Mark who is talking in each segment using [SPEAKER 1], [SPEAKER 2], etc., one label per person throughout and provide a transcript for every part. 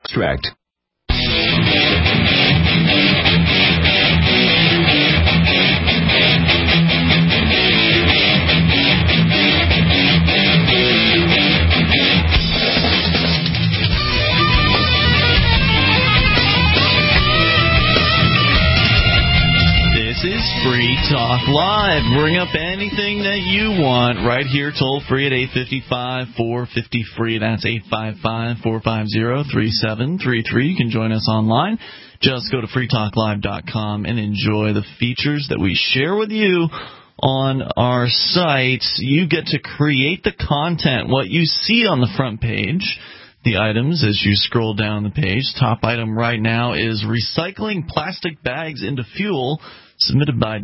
[SPEAKER 1] Abstract.
[SPEAKER 2] This is Free Talk Live. Bring up anything that you want right here, toll free at 855-450-FREE. That's 855-450-3733. You can join us online. Just go to freetalklive.com and enjoy the features that we share with you on our site. You get to create the content, what you see on the front page. The items as you scroll down the page. Top item right now is recycling plastic bags into fuel, submitted by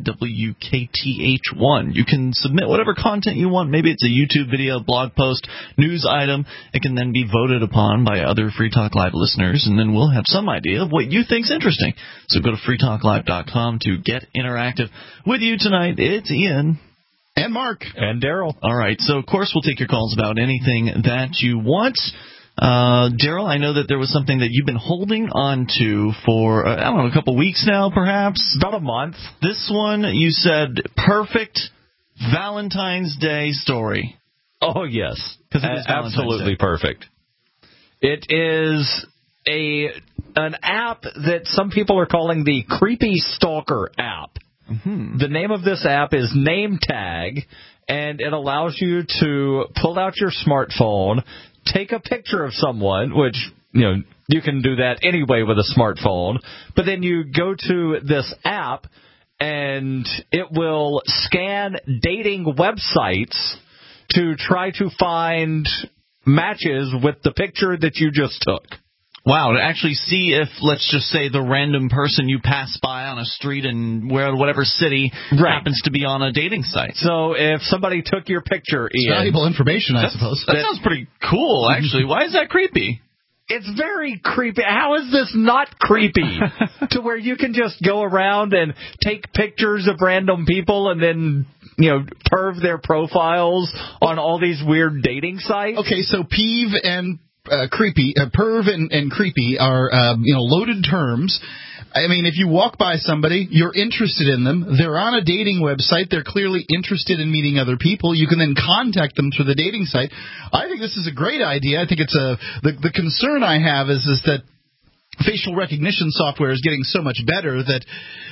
[SPEAKER 2] WKTH1. You can submit whatever content you want. Maybe it's a YouTube video, blog post, news item. It can then be voted upon by other Free Talk Live listeners, and then we'll have some idea of what you think's interesting. So go to freetalklive.com to get interactive. With you tonight, it's Ian.
[SPEAKER 3] And Mark.
[SPEAKER 4] And Daryl.
[SPEAKER 2] All right, so of course we'll take your calls about anything that you want. Daryl, I know that there was something that you've been holding on to for, I don't know, a couple weeks now, perhaps?
[SPEAKER 4] About a month.
[SPEAKER 2] This one, you said, perfect Valentine's Day story.
[SPEAKER 4] Oh, yes.
[SPEAKER 2] Because it is
[SPEAKER 4] absolutely perfect. It is an app that some people are calling the Creepy Stalker app. Mm-hmm. The name of this app is Name Tag, and it allows you to pull out your smartphone, take a picture of someone, which, you can do that anyway with a smartphone, but then you go to this app and it will scan dating websites to try to find matches with the picture that you just took.
[SPEAKER 2] Wow, to actually see if, let's just say, the random person you pass by on a street in whatever city happens to be on a dating site.
[SPEAKER 4] So if somebody took your picture,
[SPEAKER 3] it's
[SPEAKER 4] Ian,
[SPEAKER 3] valuable information, I suppose.
[SPEAKER 2] That sounds pretty cool, actually. Why is that creepy?
[SPEAKER 4] It's very creepy. How is this not creepy? To where you can just go around and take pictures of random people and then, perv their profiles on all these weird dating sites?
[SPEAKER 3] Okay, so peeve and creepy, perv and creepy are, loaded terms. I mean, if you walk by somebody, you're interested in them, they're on a dating website, they're clearly interested in meeting other people, you can then contact them through the dating site. I think this is a great idea. I think it's the concern I have is that facial recognition software is getting so much better that,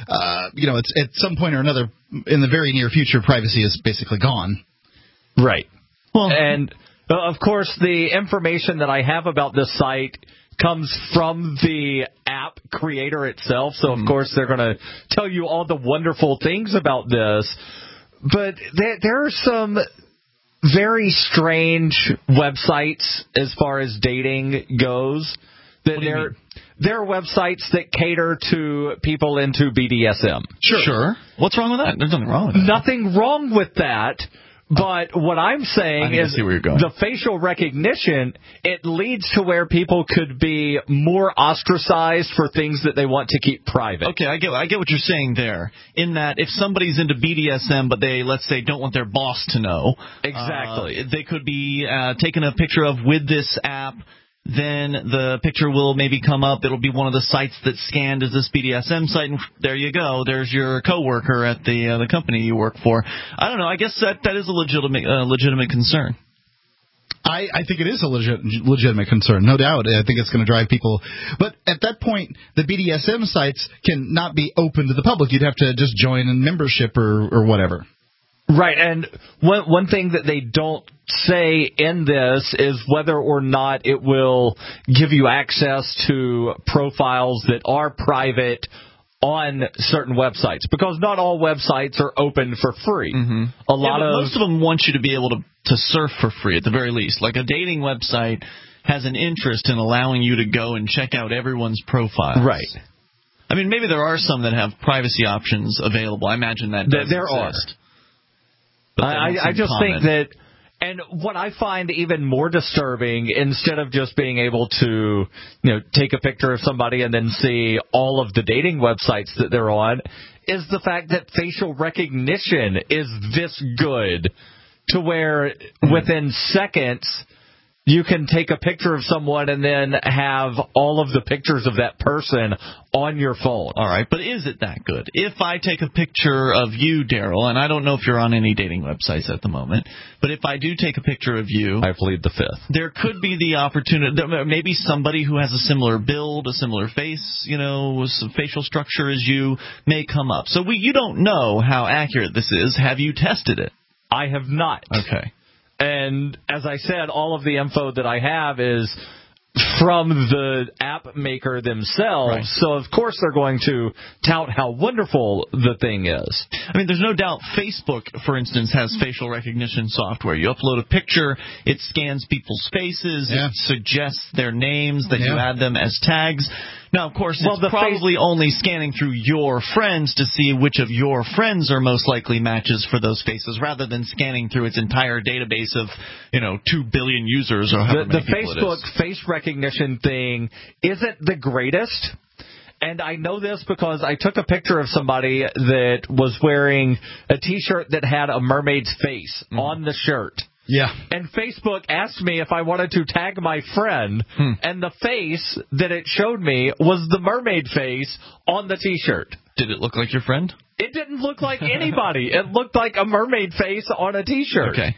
[SPEAKER 3] it's at some point or another in the very near future, privacy is basically gone.
[SPEAKER 4] Right. Well, and of course, the information that I have about this site comes from the app creator itself. So, of course, they're going to tell you all the wonderful things about this. But there are some very strange websites as far as dating goes. There are websites that cater to people into BDSM.
[SPEAKER 2] Sure. What's wrong with that? There's nothing wrong with that.
[SPEAKER 4] Nothing wrong with that. But what I'm saying is
[SPEAKER 2] the
[SPEAKER 4] facial recognition, it leads to where people could be more ostracized for things that they want to keep private.
[SPEAKER 2] Okay, I get what you're saying there. In that if somebody's into BDSM but they, let's say, don't want their boss to know.
[SPEAKER 4] Exactly.
[SPEAKER 2] They could be taken a picture of with this app. Then the picture will maybe come up. It'll be one of the sites that's scanned as this BDSM site, and there you go. There's your coworker at the company you work for. I don't know. I guess that is a legitimate concern.
[SPEAKER 3] I think it is a legitimate concern, no doubt. I think it's going to drive people. But at that point, the BDSM sites can not be open to the public. You'd have to just join in membership or whatever.
[SPEAKER 4] Right, and one thing that they don't say in this is whether or not it will give you access to profiles that are private on certain websites, because not all websites are open for free.
[SPEAKER 2] Mm-hmm. Most of them want you to be able to surf for free at the very least. Like a dating website has an interest in allowing you to go and check out everyone's profiles.
[SPEAKER 4] Right.
[SPEAKER 2] I mean, maybe there are some that have privacy options available. I imagine that
[SPEAKER 4] there exist. I just think that, and what I find even more disturbing, instead of just being able to, take a picture of somebody and then see all of the dating websites that they're on, is the fact that facial recognition is this good to where within seconds You can take a picture of someone and then have all of the pictures of that person on your phone.
[SPEAKER 2] All right, but is it that good? If I take a picture of you, Daryl, and I don't know if you're on any dating websites at the moment, but if I do take a picture of you,
[SPEAKER 4] I plead the fifth.
[SPEAKER 2] There could be the opportunity, maybe somebody who has a similar build, a similar face, some facial structure as you may come up. So you don't know how accurate this is. Have you tested it?
[SPEAKER 4] I have not.
[SPEAKER 2] Okay.
[SPEAKER 4] And as I said, all of the info that I have is from the app maker themselves.
[SPEAKER 2] Right.
[SPEAKER 4] So, of course, they're going to tout how wonderful the thing is.
[SPEAKER 2] I mean, there's no doubt Facebook, for instance, has facial recognition software. You upload a picture, it scans people's faces, it suggests their names, that you add them as tags. Now, of course, it's probably only scanning through your friends to see which of your friends are most likely matches for those faces, rather than scanning through its entire database of, 2 billion users or however many people it is.
[SPEAKER 4] The Facebook face recognition thing isn't the greatest. And I know this because I took a picture of somebody that was wearing a T-shirt that had a mermaid's face on the shirt.
[SPEAKER 3] Yeah.
[SPEAKER 4] And Facebook asked me if I wanted to tag my friend, and the face that it showed me was the mermaid face on the T-shirt.
[SPEAKER 2] Did it look like your friend?
[SPEAKER 4] It didn't look like anybody. It looked like a mermaid face on a T-shirt.
[SPEAKER 2] Okay.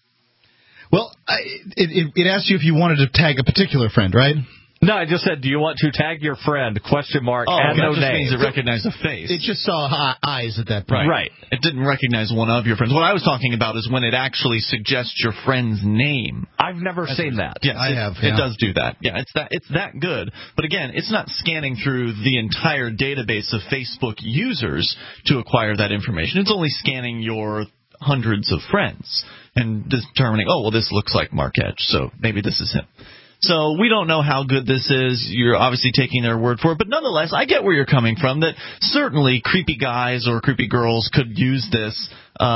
[SPEAKER 3] Well, it asked you if you wanted to tag a particular friend, right?
[SPEAKER 4] No, I just said, do you want to tag your friend? Question mark,
[SPEAKER 2] and
[SPEAKER 4] no
[SPEAKER 2] that just
[SPEAKER 4] name.
[SPEAKER 2] means it recognized a face.
[SPEAKER 3] It just saw eyes at that point.
[SPEAKER 2] Right. It didn't recognize one of your friends. What I was talking about is when it actually suggests your friend's name.
[SPEAKER 4] I've never seen that.
[SPEAKER 2] Yes,
[SPEAKER 3] I have.
[SPEAKER 2] It does do that. Yeah, it's that good. But again, it's not scanning through the entire database of Facebook users to acquire that information. It's only scanning your hundreds of friends and determining, this looks like Mark Edge, so maybe this is him. So we don't know how good this is. You're obviously taking their word for it. But nonetheless, I get where you're coming from, that certainly creepy guys or creepy girls could use this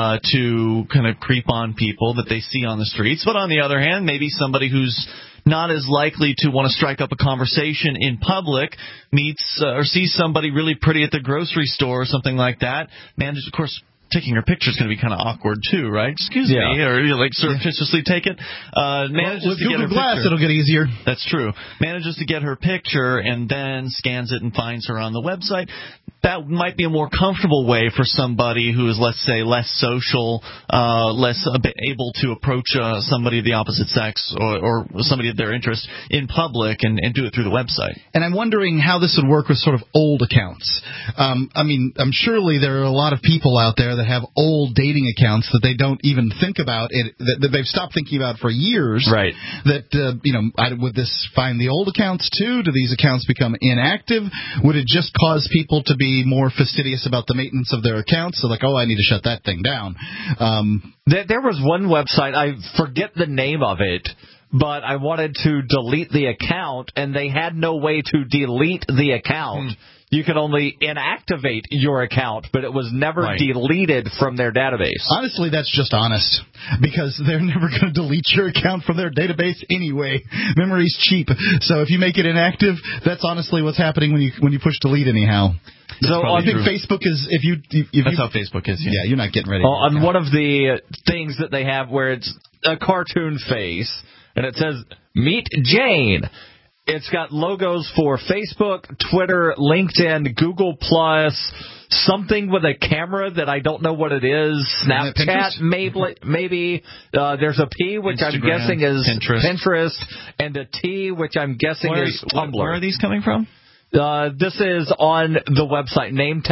[SPEAKER 2] to kind of creep on people that they see on the streets. But on the other hand, maybe somebody who's not as likely to want to strike up a conversation in public meets or sees somebody really pretty at the grocery store or something like that. Manages, of course, taking her picture is going to be kind of awkward too, right? Excuse me, or surreptitiously take it. Manages
[SPEAKER 3] with
[SPEAKER 2] to get her
[SPEAKER 3] Google Glass,
[SPEAKER 2] picture.
[SPEAKER 3] it'll get easier.
[SPEAKER 2] That's true. Manages to get her picture and then scans it and finds her on the website. That might be a more comfortable way for somebody who is, let's say, less social, less able to approach somebody of the opposite sex or somebody of their interest in public and do it through the website.
[SPEAKER 3] And I'm wondering how this would work with sort of old accounts. I'm surely there are a lot of people out there that have old dating accounts that they don't even think about it, that they've stopped thinking about for years.
[SPEAKER 4] Right.
[SPEAKER 3] That would this find the old accounts too? Do these accounts become inactive? Would it just cause people to be more fastidious about the maintenance of their accounts? So like, I need to shut that thing down.
[SPEAKER 4] There was one website, I forget the name of it, but I wanted to delete the account, and they had no way to delete the account. You could only inactivate your account, but it was never deleted from their database.
[SPEAKER 3] Honestly, that's just honest, because they're never going to delete your account from their database anyway. Memory's cheap, so if you make it inactive, that's honestly what's happening when you push delete anyhow. So I think Facebook is
[SPEAKER 2] that's how Facebook is.
[SPEAKER 3] Yeah, you're not getting ready.
[SPEAKER 4] On one of the things that they have where it's a cartoon face and it says "Meet Jane." It's got logos for Facebook, Twitter, LinkedIn, Google+, something with a camera that I don't know what it is, Snapchat, maybe. There's a P, which Instagram, I'm guessing is Pinterest, and a T, which I'm guessing is Tumblr.
[SPEAKER 2] Where are these coming from?
[SPEAKER 4] This is on the website,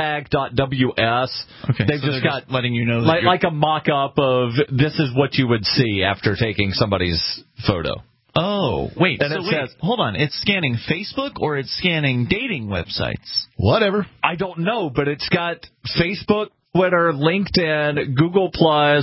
[SPEAKER 4] nametag.ws.
[SPEAKER 2] Okay,
[SPEAKER 4] They've just got
[SPEAKER 2] letting you know
[SPEAKER 4] like a mock-up of this is what you would see after taking somebody's photo.
[SPEAKER 2] Oh, wait.
[SPEAKER 4] And it says,
[SPEAKER 2] hold on. It's scanning Facebook or it's scanning dating websites?
[SPEAKER 3] Whatever.
[SPEAKER 4] I don't know, but it's got Facebook, Twitter, LinkedIn, Google+,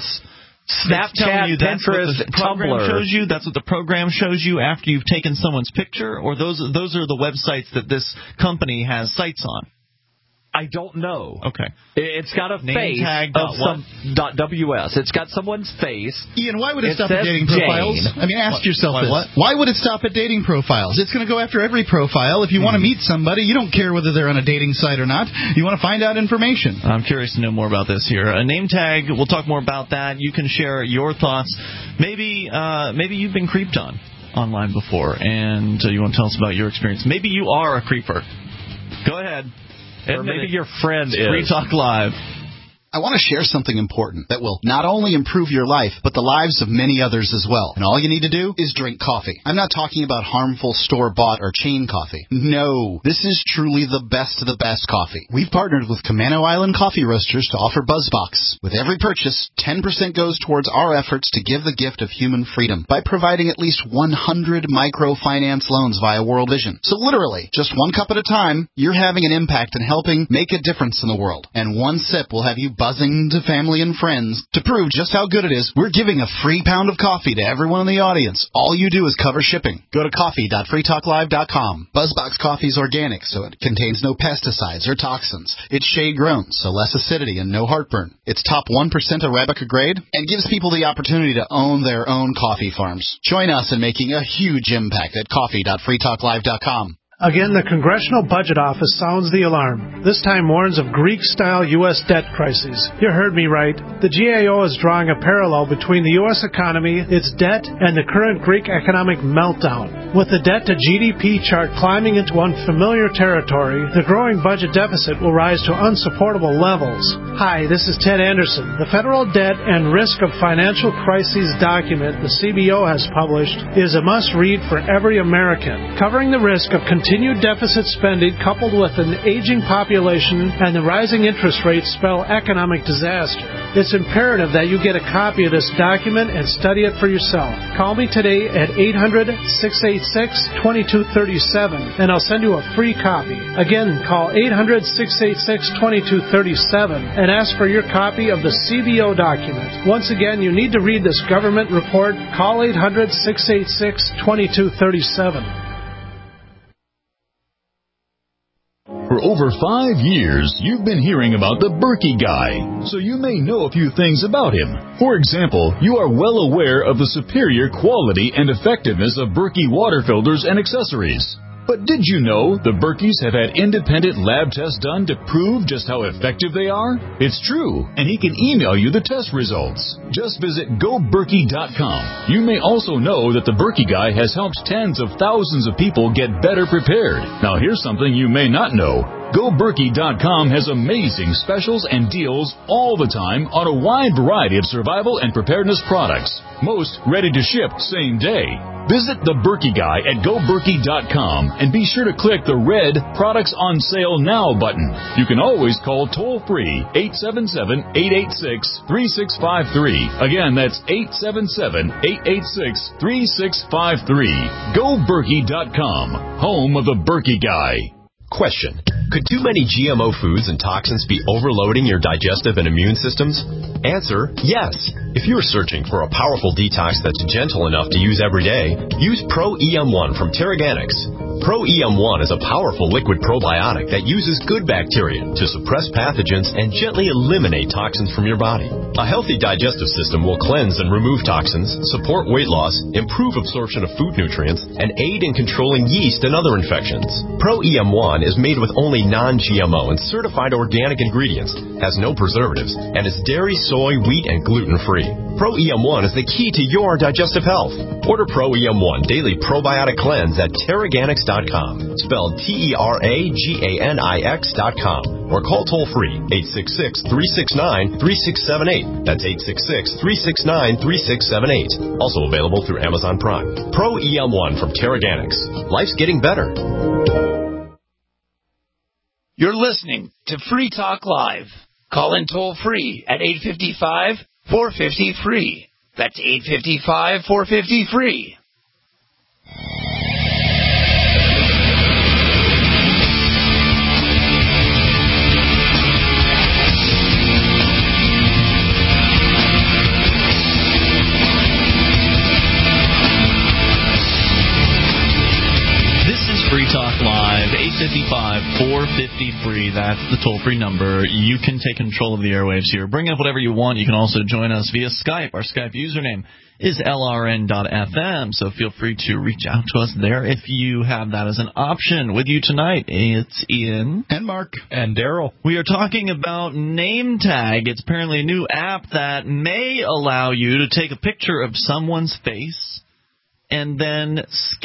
[SPEAKER 4] Snapchat, Pinterest, Tumblr.
[SPEAKER 2] Shows you, that's what the program shows you after you've taken someone's picture? Or those are the websites that this company has sites on?
[SPEAKER 4] I don't know.
[SPEAKER 2] Okay.
[SPEAKER 4] It's got a face of some .ws. It's got someone's face.
[SPEAKER 3] Ian, why would it stop at dating profiles? I mean, ask yourself this. Why would it stop at dating profiles? It's going to go after every profile. If you want to meet somebody, you don't care whether they're on a dating site or not. You want to find out information.
[SPEAKER 2] I'm curious to know more about this here. A name tag, we'll talk more about that. You can share your thoughts. Maybe you've been creeped on. online before, and you want to tell us about your experience. Maybe you are a creeper. Go ahead.
[SPEAKER 4] Or maybe your friend is.
[SPEAKER 2] Free Talk Live.
[SPEAKER 3] I want to share something important that will not only improve your life, but the lives of many others as well. And all you need to do is drink coffee. I'm not talking about harmful store-bought or chain coffee. No, this is truly the best of the best coffee. We've partnered with Camano Island Coffee Roasters to offer BuzzBox. With every purchase, 10% goes towards our efforts to give the gift of human freedom by providing at least 100 microfinance loans via World Vision. So literally, just one cup at a time, you're having an impact and helping make a difference in the world. And one sip will have you buzzing to family and friends. To prove just how good it is, we're giving a free pound of coffee to everyone in the audience. All you do is cover shipping. Go to coffee.freetalklive.com. BuzzBox coffee is organic, so it contains no pesticides or toxins. It's shade-grown, so less acidity and no heartburn. It's top 1% Arabica grade and gives people the opportunity to own their own coffee farms. Join us in making a huge impact at coffee.freetalklive.com.
[SPEAKER 1] Again, the Congressional Budget Office sounds the alarm. This time warns of Greek-style U.S. debt crises. You heard me right. The GAO is drawing a parallel between the U.S. economy, its debt, and the current Greek economic meltdown. With the debt-to-GDP chart climbing into unfamiliar territory, the growing budget deficit will rise to unsupportable levels. Hi, this is Ted Anderson. The Federal Debt and Risk of Financial Crises document the CBO has published is a must-read for every American, covering the risk of continued deficit spending coupled with an aging population and the rising interest rates spell economic disaster. It's imperative that you get a copy of this document and study it for yourself. Call me today at 800-686-2237 and I'll send you a free copy. Again, call 800-686-2237 and ask for your copy of the CBO document. Once again, you need to read this government report. Call 800-686-2237.
[SPEAKER 5] For over 5 years, you've been hearing about the Berkey Guy, so you may know a few things about him. For example, you are well aware of the superior quality and effectiveness of Berkey water filters and accessories. But did you know the Berkeys have had independent lab tests done to prove just how effective they are? It's true, and he can email you the test results. Just visit GoBerkey.com. You may also know that the Berkey Guy has helped tens of thousands of people get better prepared. Now here's something you may not know. GoBerkey.com has amazing specials and deals all the time on a wide variety of survival and preparedness products. Most ready to ship same day. Visit the Berkey Guy at GoBerkey.com and be sure to click the red Products on Sale Now button. You can always call toll-free 877-886-3653. Again, that's 877-886-3653. GoBerkey.com, home of the Berkey Guy.
[SPEAKER 6] Question. Could too many GMO foods and toxins be overloading your digestive and immune systems? Answer, yes. If you are searching for a powerful detox that's gentle enough to use every day, use Pro-EM1 from Terraganics. Pro-EM1 is a powerful liquid probiotic that uses good bacteria to suppress pathogens and gently eliminate toxins from your body. A healthy digestive system will cleanse and remove toxins, support weight loss, improve absorption of food nutrients, and aid in controlling yeast and other infections. Pro-EM1 is made with only non-GMO and certified organic ingredients, has no preservatives, and is dairy, soy, wheat, and gluten-free. Pro-EM1 is the key to your digestive health. Order Pro-EM1 Daily Probiotic Cleanse at Terraganics.com, spelled Terraganix.com, or call toll-free 866-369-3678. That's 866-369-3678. Also available through Amazon Prime. Pro-EM1 from Terraganics. Life's getting better.
[SPEAKER 7] You're listening to Free Talk Live. Call in toll-free at 855-450-FREE. That's 855-450-FREE.
[SPEAKER 2] Free Talk Live, 855-450-FREE. That's the toll-free number. You can take control of the airwaves here. Bring up whatever you want. You can also join us via Skype. Our Skype username is LRN.FM, so feel free to reach out to us there if you have that as an option. With you tonight, it's Ian.
[SPEAKER 3] And Mark.
[SPEAKER 4] And Daryl.
[SPEAKER 2] We are talking about Name Tag. It's apparently a new app that may allow you to take a picture of someone's face and then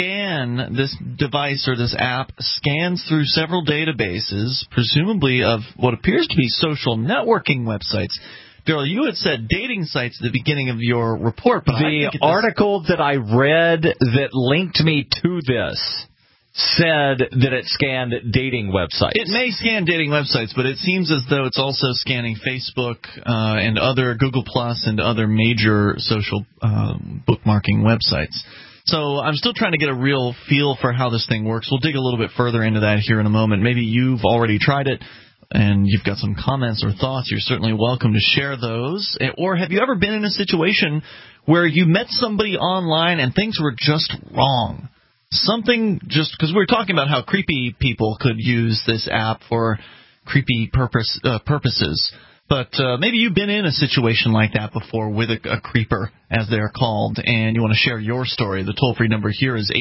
[SPEAKER 2] scan this device or this app, scans through several databases, presumably of what appears to be social networking websites. Daryl, you had said dating sites at the beginning of your report, but
[SPEAKER 4] the article that I read that linked me to this said that it scanned dating websites.
[SPEAKER 2] It may scan dating websites, but it seems as though it's also scanning Facebook and other Google Plus and other major social bookmarking websites. So I'm still trying to get a real feel for how this thing works. We'll dig a little bit further into that here in a moment. Maybe you've already tried it and you've got some comments or thoughts. You're certainly welcome to share those. Or have you ever been in a situation where you met somebody online and things were just wrong? Something just because we were talking about how creepy people could use this app for creepy purposes. But maybe you've been in a situation like that before with a creeper, as they're called, and you want to share your story. The toll-free number here is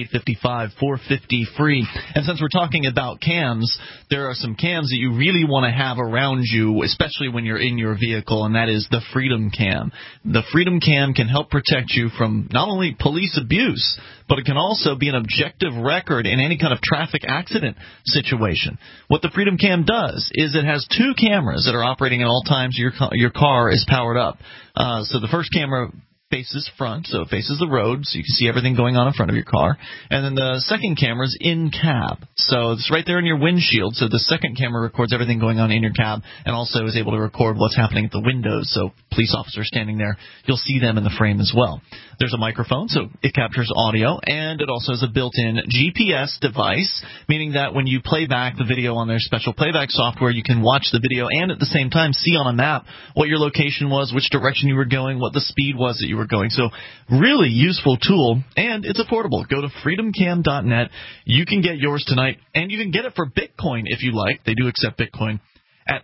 [SPEAKER 2] 855-450-FREE. And since we're talking about cams, there are some cams that you really want to have around you, especially when you're in your vehicle, and that is the Freedom Cam. The Freedom Cam can help protect you from not only police abuse, but it can also be an objective record in any kind of traffic accident situation. What the Freedom Cam does is it has two cameras that are operating at all times your car is powered up. So the first camera faces front, so it faces the road, so you can see everything going on in front of your car. And then the second camera is in cab, so it's right there in your windshield. So the second camera records everything going on in your cab and also is able to record what's happening at the windows. So police officers standing there, you'll see them in the frame as well. There's a microphone, so it captures audio, and it also has a built-in GPS device, meaning that when you play back the video on their special playback software, you can watch the video and at the same time see on a map what your location was, which direction you were going, what the speed was that you were going. So really useful tool, and it's affordable. Go to freedomcam.net. You can get yours tonight, and you can get it for Bitcoin if you like. They do accept Bitcoin at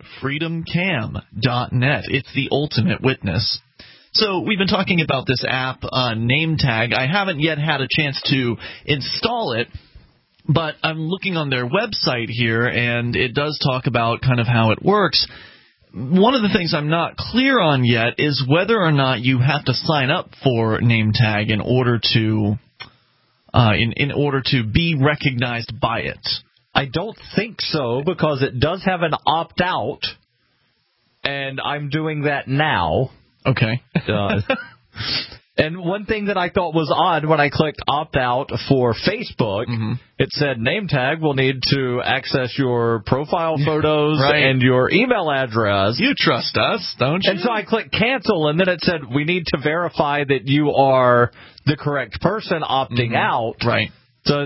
[SPEAKER 2] freedomcam.net. It's the ultimate witness. So we've been talking about this app, NameTag. I haven't yet had a chance to install it, but I'm looking on their website here, and it does talk about kind of how it works. One of the things I'm not clear on yet is whether or not you have to sign up for NameTag in order to in order to be recognized by it.
[SPEAKER 4] I don't think so, because it does have an opt-out, and I'm doing that now.
[SPEAKER 2] Okay.
[SPEAKER 4] And one thing that I thought was odd when I clicked opt-out for Facebook, it said NameTag will need to access your profile photos and your email address.
[SPEAKER 2] You trust us, don't you?
[SPEAKER 4] And so I clicked cancel, and then it said we need to verify that you are the correct person opting out.
[SPEAKER 2] Right.
[SPEAKER 4] So,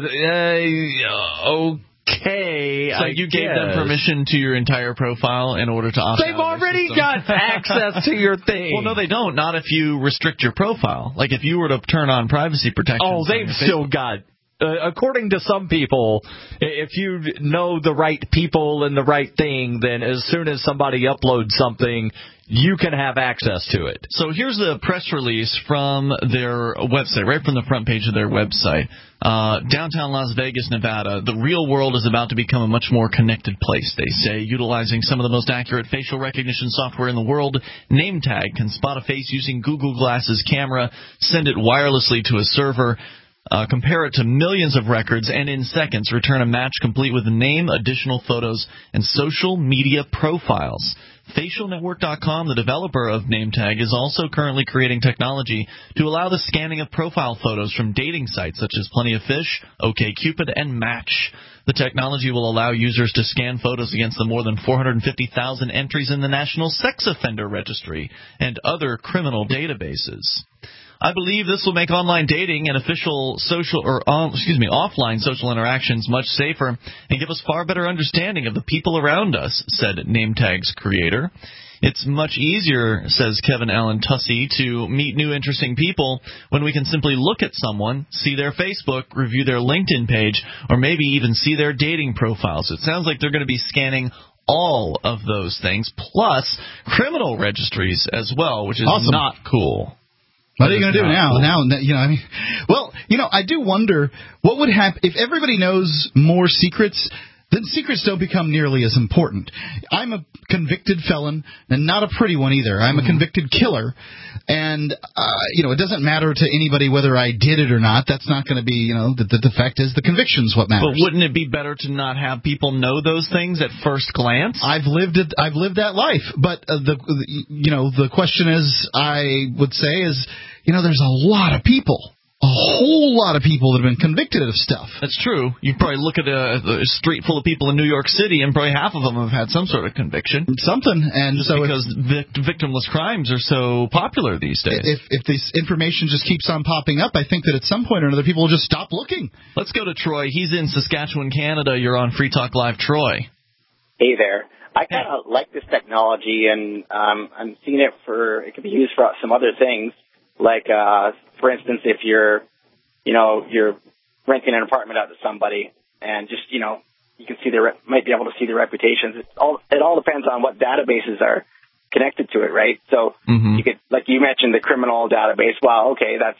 [SPEAKER 4] okay,
[SPEAKER 2] so you gave them permission to your entire profile in order to opt out.
[SPEAKER 4] They've already got access to your thing.
[SPEAKER 2] Well, no, they don't. Not if you restrict your profile. Like if you were to turn on privacy protection.
[SPEAKER 4] Oh, they've still got. According to some people, if you know the right people and the right thing, then as soon as somebody uploads something, you can have access to it.
[SPEAKER 2] So here's the press release from their website, right from the front page of their website. Downtown Las Vegas, Nevada, the real world is about to become a much more connected place, they say. Utilizing some of the most accurate facial recognition software in the world, NameTag can spot a face using Google Glass's camera, send it wirelessly to a server, compare it to millions of records, and in seconds return a match complete with a name, additional photos, and social media profiles. FacialNetwork.com, the developer of NameTag, is also currently creating technology to allow the scanning of profile photos from dating sites such as Plenty of Fish, OkCupid, and Match. The technology will allow users to scan photos against the more than 450,000 entries in the National Sex Offender Registry and other criminal databases. I believe this will make online dating and offline social interactions much safer and give us far better understanding of the people around us, said NameTag's creator. It's much easier, says Kevin Allen Tussey, to meet new interesting people when we can simply look at someone, see their Facebook, review their LinkedIn page, or maybe even see their dating profile. So it sounds like they're going to be scanning all of those things, plus criminal registries as well, which is not cool.
[SPEAKER 3] What are you going to do now? Cool. I do wonder what would happen if everybody knows more secrets. then secrets don't become nearly as important. I'm a convicted felon, and not a pretty one either. I'm a convicted killer, and it doesn't matter to anybody whether I did it or not. That's not going to be, the fact is the conviction's what matters.
[SPEAKER 2] But wouldn't it be better to not have people know those things at first glance?
[SPEAKER 3] I've lived that life, but the question is, I would say is, there's a lot of people. A whole lot of people that have been convicted of stuff.
[SPEAKER 2] That's true. You probably look at a street full of people in New York City, and probably half of them have had some sort of conviction.
[SPEAKER 3] Something, and
[SPEAKER 2] just
[SPEAKER 3] so
[SPEAKER 2] because victimless crimes are so popular these days.
[SPEAKER 3] If this information just keeps on popping up, I think that at some point or another, people will just stop looking.
[SPEAKER 2] Let's go to Troy. He's in Saskatchewan, Canada. You're on Free Talk Live, Troy.
[SPEAKER 8] Hey there. I kind of like this technology, and I'm seeing it can be used for some other things. Like, for instance, if you're renting an apartment out to somebody, and just, you can see might be able to see their reputations. It all depends on what databases are connected to it, right? So you could, like you mentioned, the criminal database. Well, okay, that's,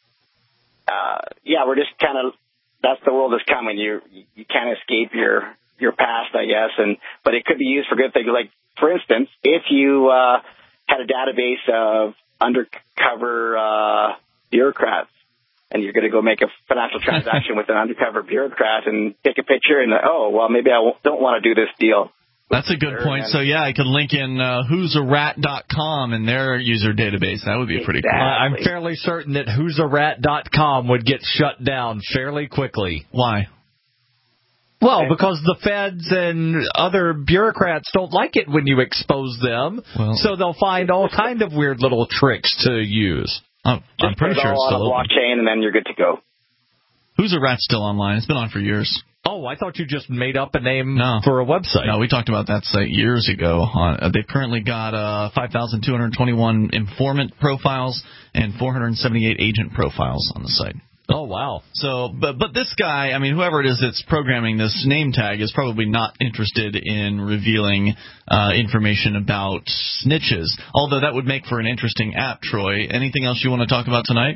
[SPEAKER 8] we're just that's the world that's coming. You can't escape your past, I guess, but it could be used for good things. Like, for instance, if you had a database of undercover bureaucrats, and you're going to go make a financial transaction with an undercover bureaucrat and take a picture and, maybe I don't want to do this deal.
[SPEAKER 2] That's a good point. So, I could link in whosarat.com and their user database. That would be pretty cool.
[SPEAKER 4] I'm fairly certain that whosarat.com would get shut down fairly quickly.
[SPEAKER 2] Why?
[SPEAKER 4] Well, because the feds and other bureaucrats don't like it when you expose them, so they'll find all kind of weird little tricks to use.
[SPEAKER 2] I'm pretty sure it's still
[SPEAKER 8] on a blockchain, and then you're good to go.
[SPEAKER 2] Who's a Rat's still online? It's been on for years.
[SPEAKER 4] Oh, I thought you just made up a name for a website.
[SPEAKER 2] No, we talked about that site years ago. They've currently got 5,221 informant profiles and 478 agent profiles on the site.
[SPEAKER 4] Oh, wow.
[SPEAKER 2] So, but this guy, whoever it is that's programming this name tag is probably not interested in revealing information about snitches, although that would make for an interesting app, Troy. Anything else you want to talk about tonight?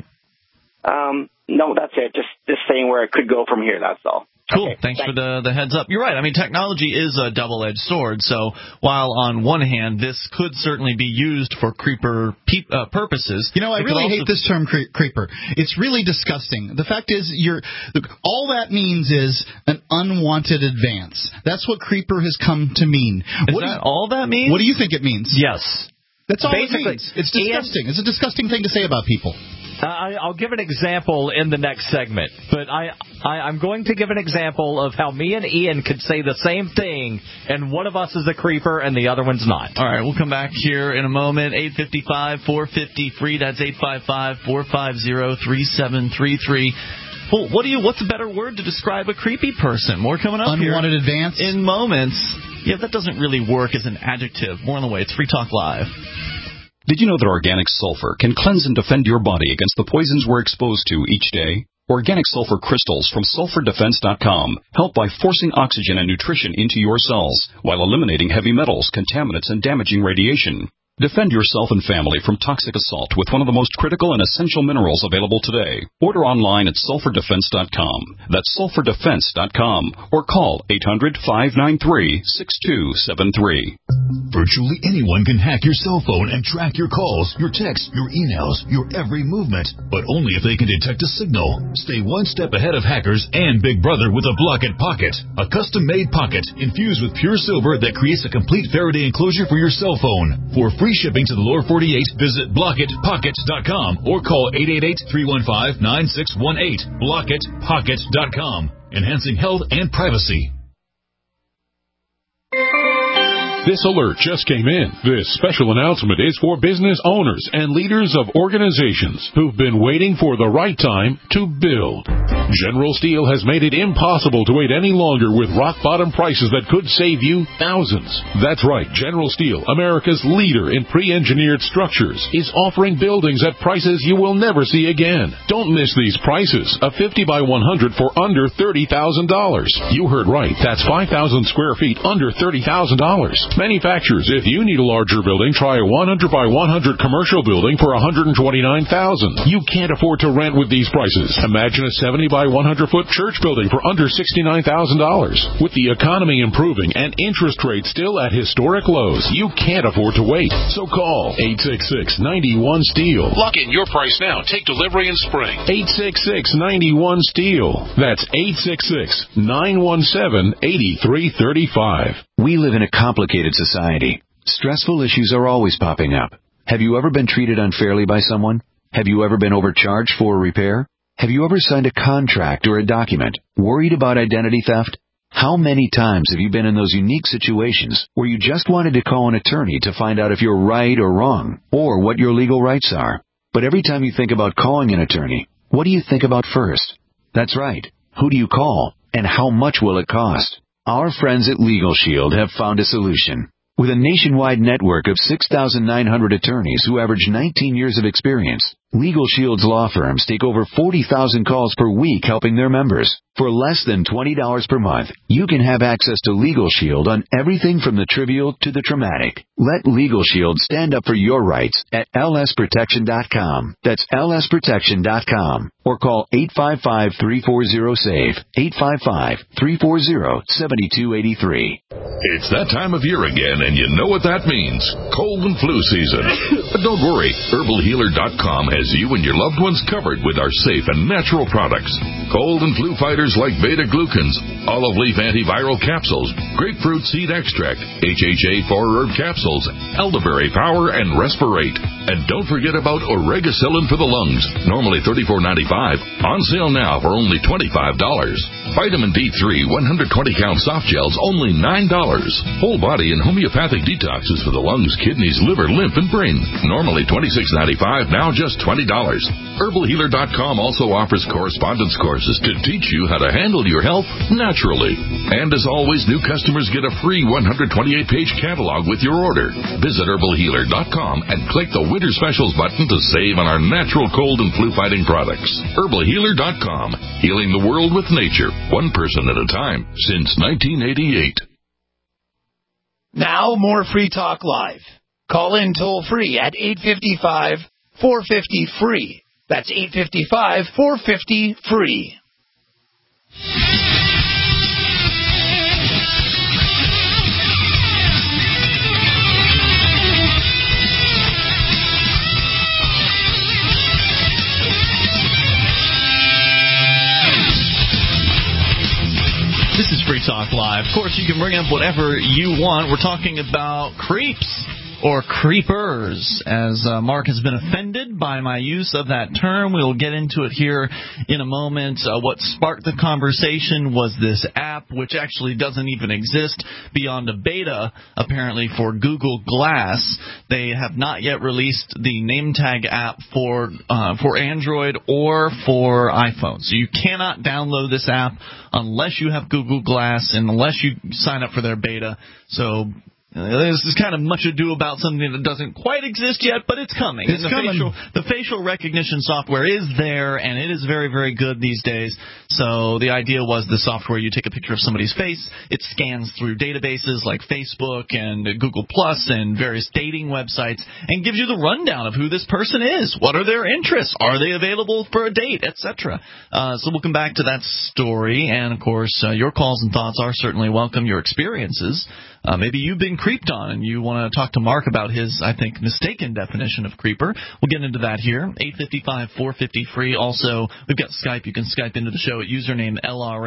[SPEAKER 8] No, that's it. Just saying where it could go from here, that's all.
[SPEAKER 2] Cool.
[SPEAKER 8] Okay,
[SPEAKER 2] Thanks for the heads up. You're right. Technology is a double-edged sword. So while on one hand this could certainly be used for creeper purposes,
[SPEAKER 3] I really hate this term creeper. It's really disgusting. The fact is, all that means is an unwanted advance. That's what creeper has come to mean.
[SPEAKER 2] Is that all that means?
[SPEAKER 3] What do you think it means?
[SPEAKER 4] Yes.
[SPEAKER 3] That's all it means. It's disgusting. It's a disgusting thing to say about people.
[SPEAKER 4] I'll give an example in the next segment, but I'm going to give an example of how me and Ian could say the same thing, and one of us is a creeper and the other one's not.
[SPEAKER 2] All right, we'll come back here in a moment. 855-450-FREE. That's 855-450-3733. Well, what's a better word to describe a creepy person? More coming up here.
[SPEAKER 3] Unwanted advance?
[SPEAKER 2] In moments. Yeah, that doesn't really work as an adjective. More on the way. It's Free Talk Live.
[SPEAKER 9] Did you know that organic sulfur can cleanse and defend your body against the poisons we're exposed to each day? Organic sulfur crystals from SulfurDefense.com help by forcing oxygen and nutrition into your cells while eliminating heavy metals, contaminants, and damaging radiation. Defend yourself and family from toxic assault with one of the most critical and essential minerals available today. Order online at SulfurDefense.com. That's SulfurDefense.com or call 800-593-6273.
[SPEAKER 5] Virtually anyone can hack your cell phone and track your calls, your texts, your emails, your every movement, but only if they can detect a signal. Stay one step ahead of hackers and Big Brother with a Blockit Pocket, a custom-made pocket infused with pure silver that creates a complete Faraday enclosure for your cell phone. For free shipping to the lower 48, visit BlockitPocket.com or call 888-315-9618. BlockitPocket.com, enhancing health and privacy.
[SPEAKER 10] This alert just came in. This special announcement is for business owners and leaders of organizations who've been waiting for the right time to build. General Steel has made it impossible to wait any longer with rock-bottom prices that could save you thousands. That's right. General Steel, America's leader in pre-engineered structures, is offering buildings at prices you will never see again. Don't miss these prices. A 50 by 100 for under $30,000. You heard right. That's 5,000 square feet under $30,000. Manufacturers, if you need a larger building, try a 100 by 100 commercial building for $129,000. You can't afford to rent with these prices. Imagine a 70 by 100 foot church building for under $69,000. With the economy improving and interest rates still at historic lows, you can't afford to wait. So call 866-91-STEEL. Lock in your price now. Take delivery in spring. 866-91-STEEL. That's 866-917-8335.
[SPEAKER 11] We live in a complicated society. Stressful issues are always popping up. Have you ever been treated unfairly by someone? Have you ever been overcharged for a repair? Have you ever signed a contract or a document worried about identity theft? How many times have you been in those unique situations where you just wanted to call an attorney to find out if you're right or wrong, or what your legal rights are? But every time you think about calling an attorney, what do you think about first? That's right. Who do you call, and how much will it cost? Our friends at Legal Shield have found a solution. With a nationwide network of 6,900 attorneys who average 19 years of experience, Legal Shield's law firms take over 40,000 calls per week helping their members. For less than $20 per month, you can have access to Legal Shield on everything from the trivial to the traumatic. Let Legal Shield stand up for your rights at lsprotection.com. That's lsprotection.com. Or call 855-340-SAVE, 855-340-7283.
[SPEAKER 12] It's that time of year again, and you know what that means. Cold and flu season. But don't worry, HerbalHealer.com has you and your loved ones covered with our safe and natural products. Cold and flu fighters like beta-glucans, olive leaf antiviral capsules, grapefruit seed extract, HHA 4-herb capsules, elderberry power, and Respirate. And don't forget about Oregacillin for the lungs, normally $34.95, on sale now for only $25. Vitamin D3 120-count soft gels, only $9. Whole body and homeopathic detoxes for the lungs, kidneys, liver, lymph, and brain, normally $26.95, now just $20. HerbalHealer.com also offers correspondence courses to teach you how to handle your health naturally. And as always, new customers get a free 128-page catalog with your order. Visit HerbalHealer.com and click the Winter Specials button to save on our natural cold and flu-fighting products. HerbalHealer.com, healing the world with nature, one person at a time, since 1988.
[SPEAKER 7] Now, more Free Talk Live. Call in toll-free at 855-450-FREE. That's 855-450-FREE.
[SPEAKER 2] This is Free Talk Live. Of course, you can bring up whatever you want. We're talking about creeps or creepers, as Mark has been offended by my use of that term. We'll get into it here in a moment. What sparked the conversation was this app, which actually doesn't even exist beyond a beta, apparently, for Google Glass. They have not yet released the name tag app for Android or for iPhone. So you cannot download this app unless you have Google Glass and unless you sign up for their beta. So there's kind of much ado about something that doesn't quite exist yet, but it's coming.
[SPEAKER 3] It's coming.
[SPEAKER 2] The facial recognition software is there, and it is very, very good these days. So the idea was the software, you take a picture of somebody's face, it scans through databases like Facebook and Google Plus and various dating websites and gives you the rundown of who this person is. What are their interests? Are they available for a date, etc.? So we'll come back to that story, and, of course, your calls and thoughts are certainly welcome, your experiences. Maybe you've been creeped on and you want to talk to Mark about his, I think, mistaken definition of creeper. We'll get into that here. 855-450-FREE. Also, we've got Skype. You can Skype into the show at username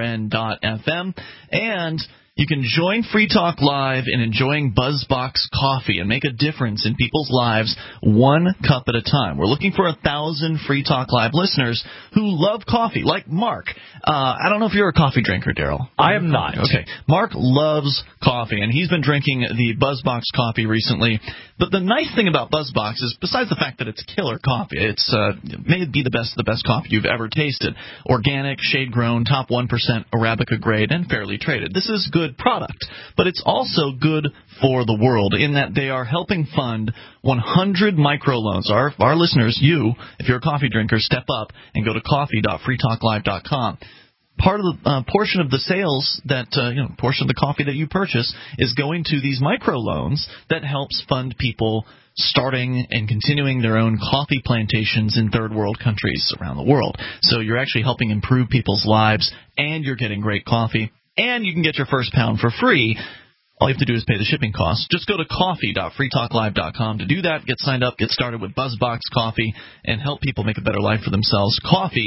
[SPEAKER 2] LRN.FM. And you can join Free Talk Live in enjoying BuzzBox coffee and make a difference in people's lives one cup at a time. We're looking for 1,000 Free Talk Live listeners who love coffee, like Mark. I don't know if you're a coffee drinker, Daryl.
[SPEAKER 4] I am not.
[SPEAKER 2] Okay. Mark loves coffee, and he's been drinking the BuzzBox coffee recently. But the nice thing about BuzzBox is, besides the fact that it's killer coffee, it's may be the best of the best coffee you've ever tasted. Organic, shade-grown, top 1% Arabica grade, and fairly traded. This is good product, but it's also good for the world in that they are helping fund 100 microloans. Our listeners, you, if you're a coffee drinker, step up and go to coffee.freetalklive.com. part of the portion of the sales that portion of the coffee that you purchase is going to these microloans that helps fund people starting and continuing their own coffee plantations in third world countries around the world. So you're actually helping improve people's lives, and you're getting great coffee, and you can get your first pound for free. All you have to do is pay the shipping costs. Just go to coffee.freetalklive.com to do that. Get signed up. Get started with BuzzBox Coffee and help people make a better life for themselves.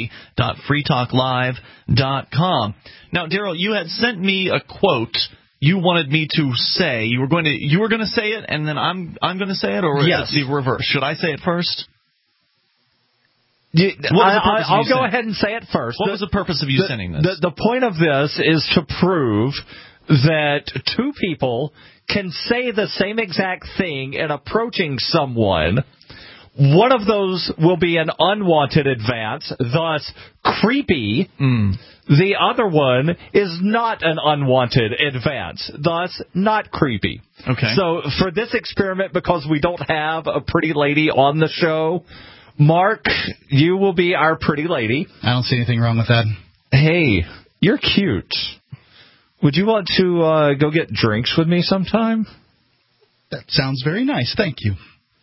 [SPEAKER 2] Coffee.freetalklive.com. Now, Daryl, you had sent me a quote you wanted me to say. You were going to say it, and then I'm going to say it, or
[SPEAKER 4] yes.
[SPEAKER 2] Is it the reverse? Should I say it first?
[SPEAKER 4] I'll go ahead and say it first.
[SPEAKER 2] What was the purpose of you sending this?
[SPEAKER 4] The point of this is to prove that two people can say the same exact thing in approaching someone. One of those will be an unwanted advance, thus creepy. The other one is not an unwanted advance, thus not creepy.
[SPEAKER 2] Okay.
[SPEAKER 4] So for this experiment, because we don't have a pretty lady on the show, Mark, you will be our pretty lady.
[SPEAKER 3] I don't see anything wrong with that.
[SPEAKER 4] Hey, you're cute. Would you want to go get drinks with me sometime?
[SPEAKER 3] That sounds very nice. Thank you.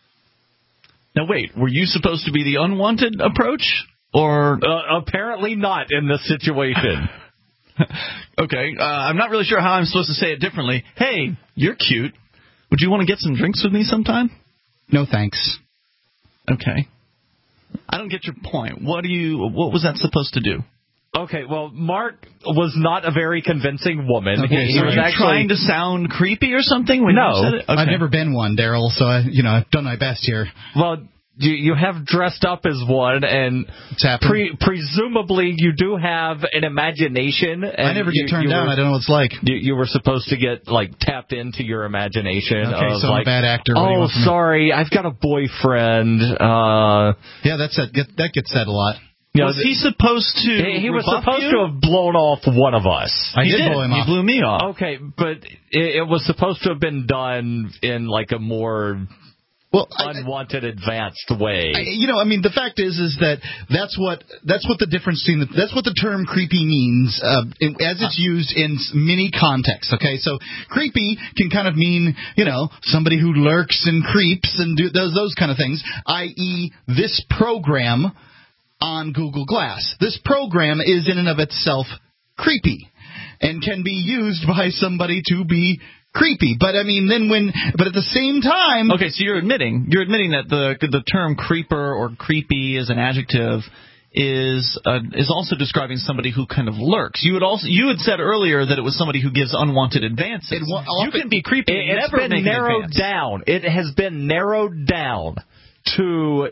[SPEAKER 2] Now, wait. Were you supposed to be the unwanted approach? Or
[SPEAKER 4] apparently not in this situation.
[SPEAKER 2] Okay. I'm not really sure how I'm supposed to say it differently. Hey, you're cute. Would you want to get some drinks with me sometime?
[SPEAKER 3] No, thanks.
[SPEAKER 2] Okay. I don't get your point. What was that supposed to do?
[SPEAKER 4] Okay, well, Mark was not a very convincing woman.
[SPEAKER 3] Okay,
[SPEAKER 4] he was
[SPEAKER 2] actually trying to sound creepy or something when you said it? Okay.
[SPEAKER 3] I've never been one, Daryl, so I've done my best here.
[SPEAKER 4] Well, you have dressed up as one, and presumably you do have an imagination. And
[SPEAKER 3] I never get turned down. I don't know what it's like.
[SPEAKER 4] You were supposed to get tapped into your imagination.
[SPEAKER 3] Okay,
[SPEAKER 4] of,
[SPEAKER 3] so I'm a bad actor.
[SPEAKER 4] Oh, sorry, I've got a boyfriend.
[SPEAKER 3] Yeah, that gets said a lot.
[SPEAKER 2] Was he supposed to?
[SPEAKER 4] He was supposed to have blown off one of us.
[SPEAKER 3] I did blow him off.
[SPEAKER 2] He blew me off.
[SPEAKER 4] Okay, but it was supposed to have been done in a more unwanted, advanced way.
[SPEAKER 3] The fact is that's what the difference between that's what the term creepy means as it's used in many contexts. Okay, so creepy can kind of mean somebody who lurks and creeps and does those kind of things. I.e., this program on Google Glass. This program is in and of itself creepy and can be used by somebody to be creepy. But at the same time,
[SPEAKER 2] okay, so you're admitting that the term creeper or creepy as an adjective is also describing somebody who kind of lurks. You had said earlier that it was somebody who gives unwanted advances. You can be creepy and never make an advance.
[SPEAKER 4] It has been narrowed down to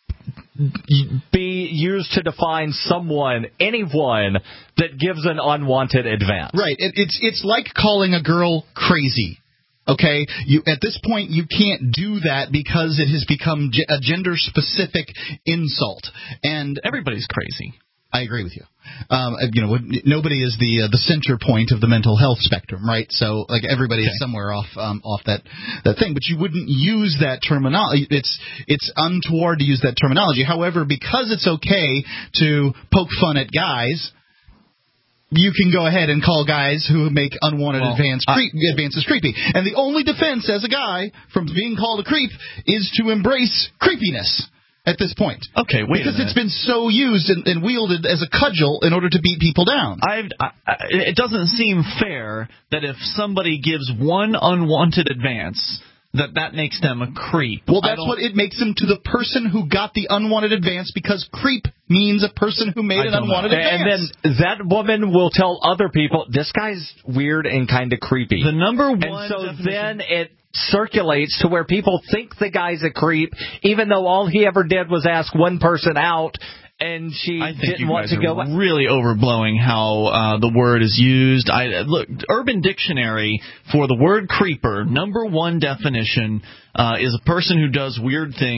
[SPEAKER 4] be used to define anyone that gives an unwanted advance.
[SPEAKER 3] Right. It's like calling a girl crazy. Okay? At this point, you can't do that because it has become a gender-specific insult. And
[SPEAKER 2] everybody's crazy.
[SPEAKER 3] I agree with you. Nobody is the center point of the mental health spectrum, right? So, everybody is somewhere off that thing. But you wouldn't use that terminology. It's untoward to use that terminology. However, because it's okay to poke fun at guys, you can go ahead and call guys who make unwanted advances creepy. And the only defense as a guy from being called a creep is to embrace creepiness. At this point.
[SPEAKER 2] Okay, wait
[SPEAKER 3] because it's been so used and wielded as a cudgel in order to beat people down.
[SPEAKER 2] It doesn't seem fair that if somebody gives one unwanted advance, that makes them a creep.
[SPEAKER 3] Well, that's what it makes them to the person who got the unwanted advance, because creep means a person who made an unwanted advance.
[SPEAKER 4] And then that woman will tell other people, this guy's weird and kind of creepy.
[SPEAKER 2] The number one
[SPEAKER 4] And so then it circulates to where people think the guy's a creep, even though all he ever did was ask one person out, and she didn't want to go.
[SPEAKER 2] Really overblowing how the word is used. Look, Urban Dictionary for the word creeper, number one definition is a person who does weird things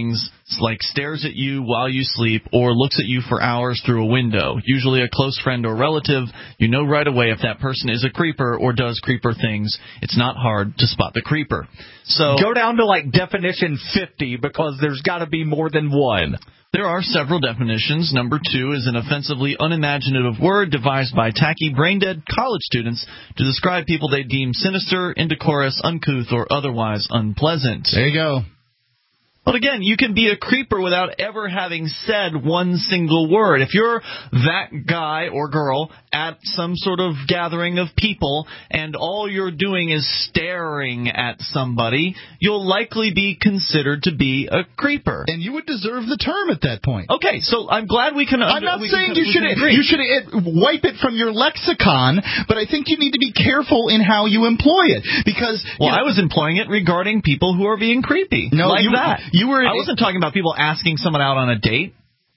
[SPEAKER 2] like stares at you while you sleep or looks at you for hours through a window, usually a close friend or relative, you know right away if that person is a creeper or does creeper things. It's not hard to spot the creeper. So
[SPEAKER 4] go down to like definition 50 because there's got to be more than one.
[SPEAKER 2] There are several definitions. Number 2 is an offensively unimaginative word devised by tacky, brain-dead college students to describe people they deem sinister, indecorous, uncouth, or otherwise unpleasant.
[SPEAKER 3] There you go.
[SPEAKER 2] But again, you can be a creeper without ever having said one single word. If you're that guy or girl at some sort of gathering of people and all you're doing is staring at somebody, you'll likely be considered to be a creeper.
[SPEAKER 3] And you would deserve the term at that point.
[SPEAKER 2] Okay, so I'm glad we can...
[SPEAKER 3] I'm not saying you should wipe it from your lexicon, but I think you need to be careful in how you employ it. Because...
[SPEAKER 2] Well, I was employing it regarding people who are being creepy.
[SPEAKER 3] No,
[SPEAKER 2] like that. I
[SPEAKER 3] wasn't
[SPEAKER 2] talking about people asking someone out on a date.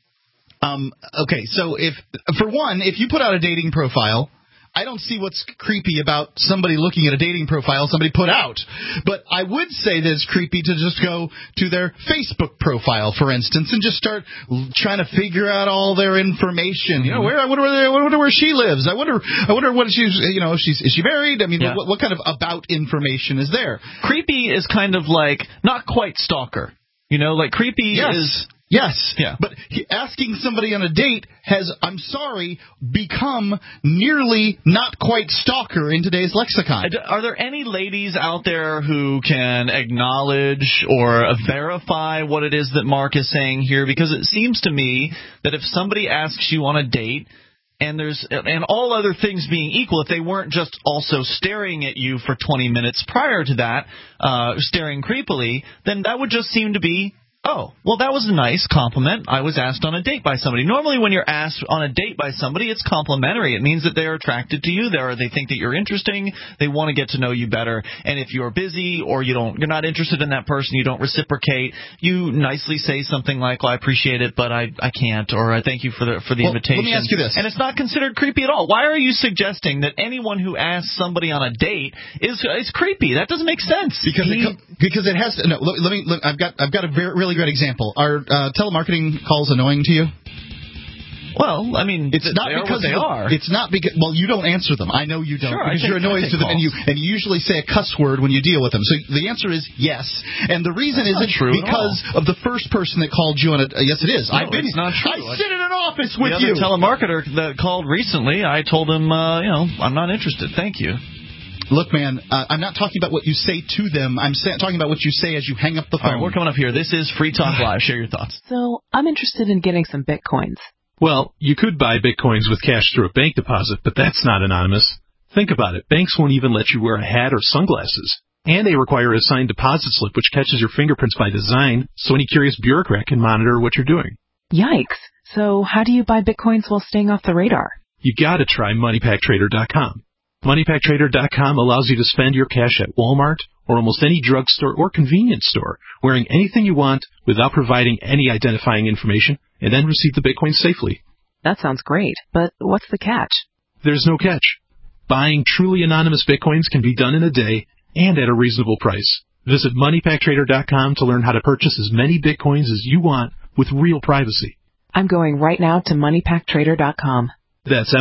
[SPEAKER 3] Okay, so if you put out a dating profile, I don't see what's creepy about somebody looking at a dating profile somebody put out. But I would say that it's creepy to just go to their Facebook profile, for instance, and just start trying to figure out all their information. You know, I wonder where she lives. I wonder what she's, is she married? I mean, what kind of about information is there?
[SPEAKER 2] Creepy is kind of like not quite stalker. Like creepy is...
[SPEAKER 3] Yes,
[SPEAKER 2] yeah.
[SPEAKER 3] But asking somebody on a date has, I'm sorry, become nearly not quite stalker in today's lexicon.
[SPEAKER 2] Are there any ladies out there who can acknowledge or verify what it is that Mark is saying here? Because it seems to me that if somebody asks you on a date, and all other things being equal, if they weren't just also staring at you for 20 minutes prior to that, staring creepily, then that would just seem to be, oh, well, that was a nice compliment. I was asked on a date by somebody. Normally when you're asked on a date by somebody, it's complimentary. It means that they're attracted to you. They think that you're interesting. They want to get to know you better. And if you're busy or you're not interested in that person, you don't reciprocate, you nicely say something like, well, I appreciate it, but I can't, or I thank you for the invitation.
[SPEAKER 3] Let me ask you this.
[SPEAKER 2] And it's not considered creepy at all. Why are you suggesting that anyone who asks somebody on a date is creepy? That doesn't make sense.
[SPEAKER 3] Because it has to. No, let me. I've got a really great example. Are telemarketing calls annoying to you?
[SPEAKER 2] Well, I mean,
[SPEAKER 3] it's not because
[SPEAKER 2] they are.
[SPEAKER 3] It's not because you don't answer them. I know you don't,
[SPEAKER 2] sure,
[SPEAKER 3] because you're annoyed to them, and you usually say a cuss word when you deal with them. So the answer is yes. And the reason isn't because of the first person that called you on it. Yes, it is.
[SPEAKER 2] No, it's not true.
[SPEAKER 3] I sit in an office with
[SPEAKER 2] you. The other telemarketer that called recently, I told him, I'm not interested. Thank you.
[SPEAKER 3] Look, man, I'm not talking about what you say to them. I'm talking about what you say as you hang up the phone.
[SPEAKER 2] All right, we're coming up here. This is Free Talk Live. Share your thoughts.
[SPEAKER 13] So I'm interested in getting some Bitcoins.
[SPEAKER 14] Well, you could buy Bitcoins with cash through a bank deposit, but that's not anonymous. Think about it. Banks won't even let you wear a hat or sunglasses. And they require a signed deposit slip, which catches your fingerprints by design, so any curious bureaucrat can monitor what you're doing.
[SPEAKER 13] Yikes. So how do you buy Bitcoins while staying off the radar?
[SPEAKER 14] You gotta try MoneyPackTrader.com. MoneyPackTrader.com allows you to spend your cash at Walmart or almost any drugstore or convenience store, wearing anything you want without providing any identifying information, and then receive the Bitcoin safely.
[SPEAKER 13] That sounds great, but what's the catch?
[SPEAKER 14] There's no catch. Buying truly anonymous Bitcoins can be done in a day and at a reasonable price. Visit MoneyPackTrader.com to learn how to purchase as many Bitcoins as you want with real privacy.
[SPEAKER 13] I'm going right now to MoneyPackTrader.com.
[SPEAKER 14] That's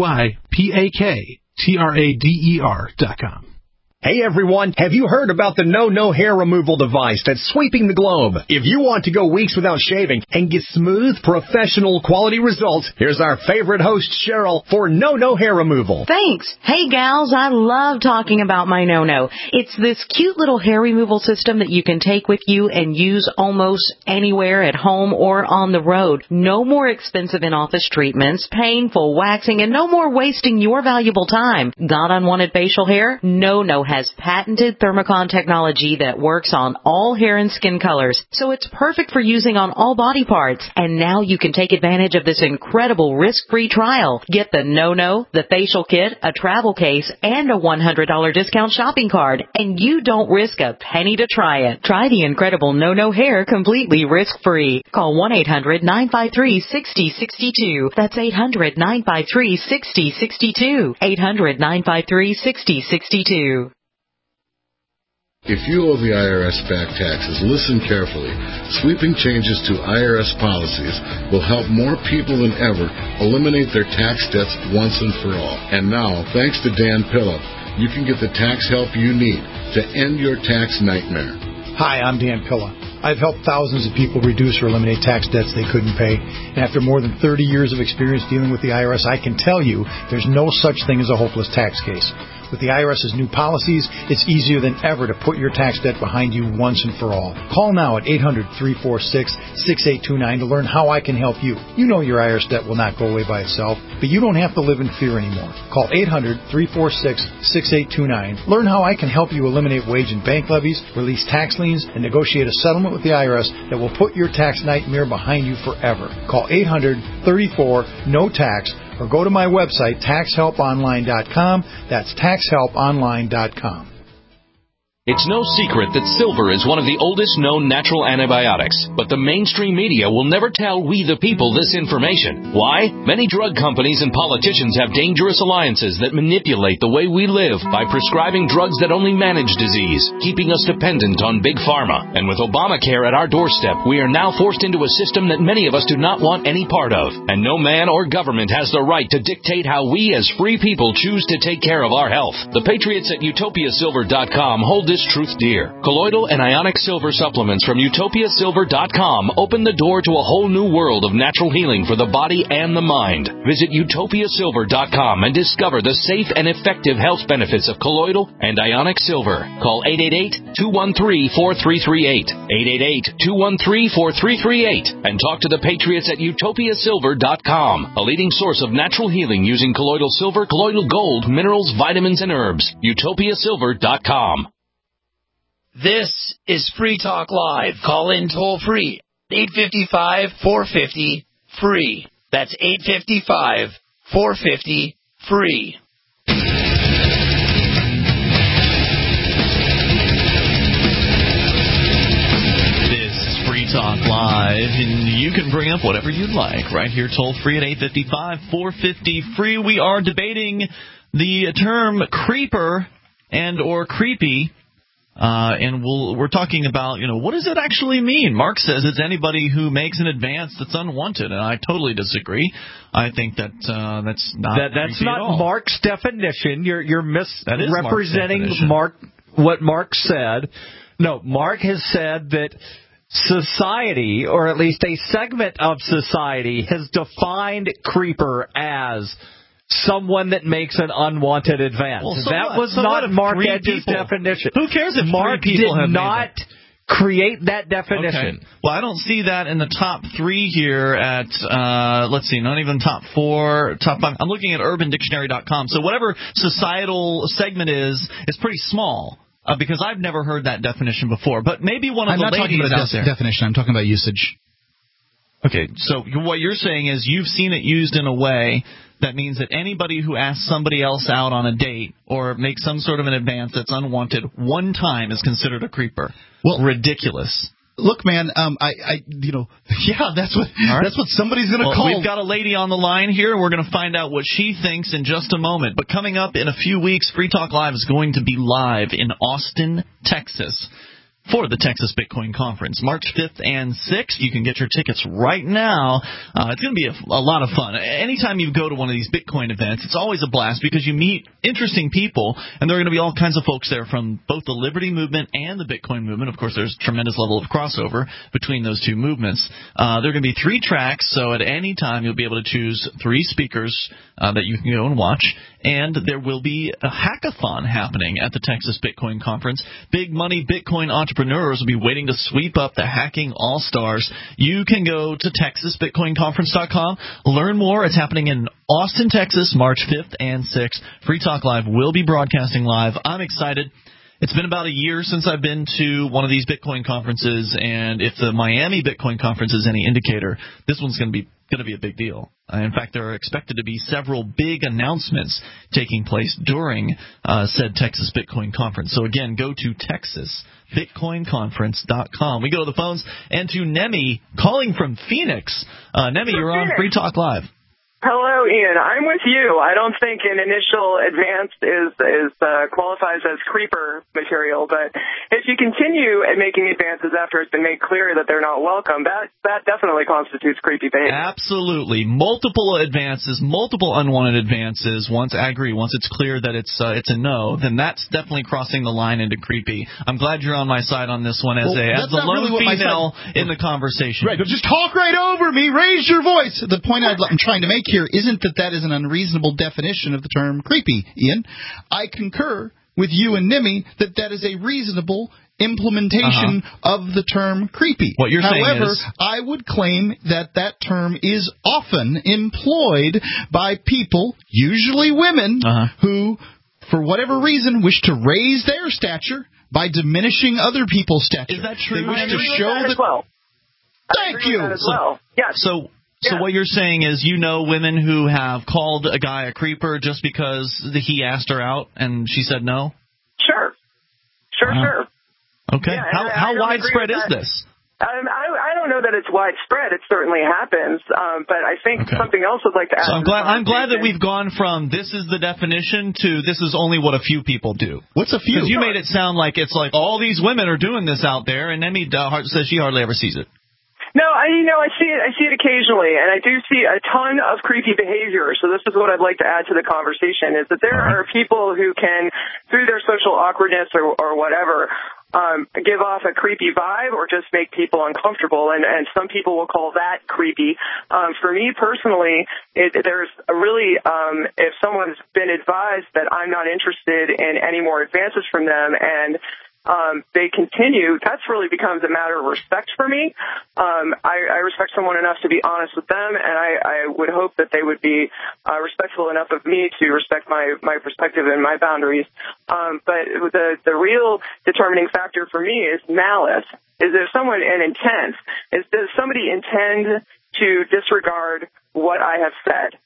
[SPEAKER 14] MoneyPackTrader.com.
[SPEAKER 15] Hey everyone, have you heard about the No hair removal device that's sweeping the globe? If you want to go weeks without shaving and get smooth, professional quality results, here's our favorite host, Cheryl, for No hair removal.
[SPEAKER 16] Thanks. Hey gals, I love talking about my No. It's this cute little hair removal system that you can take with you and use almost anywhere at home or on the road. No more expensive in-office treatments, painful waxing, and no more wasting your valuable time. Got unwanted facial hair? No has patented Thermocon technology that works on all hair and skin colors, so it's perfect for using on all body parts. And now you can take advantage of this incredible risk-free trial. Get the No, the facial kit, a travel case, and a $100 discount shopping card, and you don't risk a penny to try it. Try the incredible No hair completely risk-free. Call 1-800-953-6062. That's 800-953-6062. 800-953-6062.
[SPEAKER 17] If you owe the IRS back taxes, listen carefully. Sweeping changes to IRS policies will help more people than ever eliminate their tax debts once and for all. And now, thanks to Dan Pilla, you can get the tax help you need to end your tax nightmare.
[SPEAKER 18] Hi, I'm Dan Pilla. I've helped thousands of people reduce or eliminate tax debts they couldn't pay. And after more than 30 years of experience dealing with the IRS, I can tell you there's no such thing as a hopeless tax case. With the IRS's new policies, it's easier than ever to put your tax debt behind you once and for all. Call now at 800-346-6829 to learn how I can help you. You know your IRS debt will not go away by itself, but you don't have to live in fear anymore. Call 800-346-6829. Learn how I can help you eliminate wage and bank levies, release tax liens, and negotiate a settlement with the IRS that will put your tax nightmare behind you forever. Call 800-34-NO-TAX or go to my website, taxhelponline.com. That's taxhelponline.com.
[SPEAKER 19] It's no secret that silver is one of the oldest known natural antibiotics, but the mainstream media will never tell we the people this information. Why? Many drug companies and politicians have dangerous alliances that manipulate the way we live by prescribing drugs that only manage disease, keeping us dependent on big pharma. And with Obamacare at our doorstep, we are now forced into a system that many of us do not want any part of. And no man or government has the right to dictate how we as free people choose to take care of our health. The patriots at utopiasilver.com hold this truth dear. Colloidal and ionic silver supplements from utopiasilver.com open the door to a whole new world of natural healing for the body and the mind. Visit utopiasilver.com and discover the safe and effective health benefits of colloidal and ionic silver. Call 888-213-4338. 888-213-4338 and talk to the patriots at utopiasilver.com, a leading source of natural healing using colloidal silver, colloidal gold, minerals, vitamins, and herbs. utopiasilver.com.
[SPEAKER 7] This is Free Talk Live. Call in toll free. 855-450-FREE. That's 855-450-FREE.
[SPEAKER 2] This is Free Talk Live, and you can bring up whatever you'd like right here toll free at 855-450-FREE. We are debating the term creeper and or creepy. And we're talking about, what does it actually mean? Mark says it's anybody who makes an advance that's unwanted, and I totally disagree. I think that that's not
[SPEAKER 4] that's not
[SPEAKER 2] at all.
[SPEAKER 4] Mark's definition. You're misrepresenting what Mark said. No, Mark has said that society, or at least a segment of society, has defined creeper as someone that makes an unwanted advance.
[SPEAKER 2] Well,
[SPEAKER 4] that was not Mark Edge's definition.
[SPEAKER 2] Who cares if
[SPEAKER 4] Mark
[SPEAKER 2] three people
[SPEAKER 4] did
[SPEAKER 2] have
[SPEAKER 4] not create that definition.
[SPEAKER 2] Okay. Well, I don't see that in the top three here at, let's see, not even top four, top five. I'm looking at urbandictionary.com. So whatever societal segment is pretty small. Because I've never heard that definition before. But maybe one of the ladies
[SPEAKER 3] I'm not talking about definition. I'm talking about usage.
[SPEAKER 2] Okay, so what you're saying is you've seen it used in a way that means that anybody who asks somebody else out on a date or makes some sort of an advance that's unwanted one time is considered a creeper. Well, ridiculous.
[SPEAKER 3] Look, man, that's what somebody's going to call.
[SPEAKER 2] We've got a lady on the line here. We're going to find out what she thinks in just a moment. But coming up in a few weeks, Free Talk Live is going to be live in Austin, Texas, for the Texas Bitcoin Conference, March 5th and 6th. You can get your tickets right now. It's going to be a lot of fun. Anytime you go to one of these Bitcoin events, it's always a blast because you meet interesting people, and there are going to be all kinds of folks there from both the Liberty Movement and the Bitcoin Movement. Of course, there's a tremendous level of crossover between those two movements. There are going to be 3 tracks, so at any time you'll be able to choose 3 speakers that you can go and watch. And there will be a hackathon happening at the Texas Bitcoin Conference. Big money Bitcoin entrepreneurs will be waiting to sweep up the hacking all-stars. You can go to TexasBitcoinConference.com. Learn more. It's happening in Austin, Texas, March 5th and 6th. Free Talk Live will be broadcasting live. I'm excited. It's been about a year since I've been to one of these Bitcoin conferences, and if the Miami Bitcoin Conference is any indicator, this one's going to be a big deal. In fact, there are expected to be several big announcements taking place during said Texas Bitcoin Conference. So again, go to TexasBitcoinConference.com. We go to the phones and to Nemi calling from Phoenix. Nemi, you're on Free Talk Live.
[SPEAKER 20] Hello, Ian. I'm with you. I don't think an initial advance qualifies as creeper material, but if you continue at making advances after it's been made clear that they're not welcome, that definitely constitutes creepy behavior.
[SPEAKER 2] Absolutely. Multiple advances, multiple unwanted advances. Once I agree, once it's clear that it's a no, then that's definitely crossing the line into creepy. I'm glad you're on my side on this one as a lone female in the conversation.
[SPEAKER 3] Right, but just talk right over me. Raise your voice. The point I'm trying to make here isn't that is an unreasonable definition of the term creepy, Ian. I concur with you and Nimmy that is a reasonable implementation of the term creepy.
[SPEAKER 2] What you're saying
[SPEAKER 3] However,
[SPEAKER 2] is,
[SPEAKER 3] I would claim that term is often employed by people, usually women, who, for whatever reason, wish to raise their stature by diminishing other people's stature.
[SPEAKER 2] Is that true?
[SPEAKER 3] They wish to show
[SPEAKER 20] that as well.
[SPEAKER 3] Thank you.
[SPEAKER 20] As well. Yes.
[SPEAKER 2] So what you're saying is women who have called a guy a creeper just because he asked her out and she said no?
[SPEAKER 20] Sure.
[SPEAKER 2] Okay.
[SPEAKER 20] Yeah,
[SPEAKER 2] how widespread is this?
[SPEAKER 20] I don't know that it's widespread. It certainly happens, but I think something else I'd like to add.
[SPEAKER 2] So I'm glad that we've gone from this is the definition to this is only what a few people do.
[SPEAKER 3] What's a few?
[SPEAKER 2] Because you made it sound like it's like all these women are doing this out there, and Emmy says she hardly ever sees it.
[SPEAKER 20] No, I see it occasionally, and I do see a ton of creepy behavior. So this is what I'd like to add to the conversation: is that there are people who can, through their social awkwardness or whatever, give off a creepy vibe or just make people uncomfortable, and some people will call that creepy. For me personally, there's a really, if someone's been advised that I'm not interested in any more advances from them, and they continue, that's really becomes a matter of respect for me. I respect someone enough to be honest with them, and I would hope that they would be respectful enough of me to respect my perspective and my boundaries. But the real determining factor for me is malice. Is there someone an intent? Does somebody intend to disregard what I have said?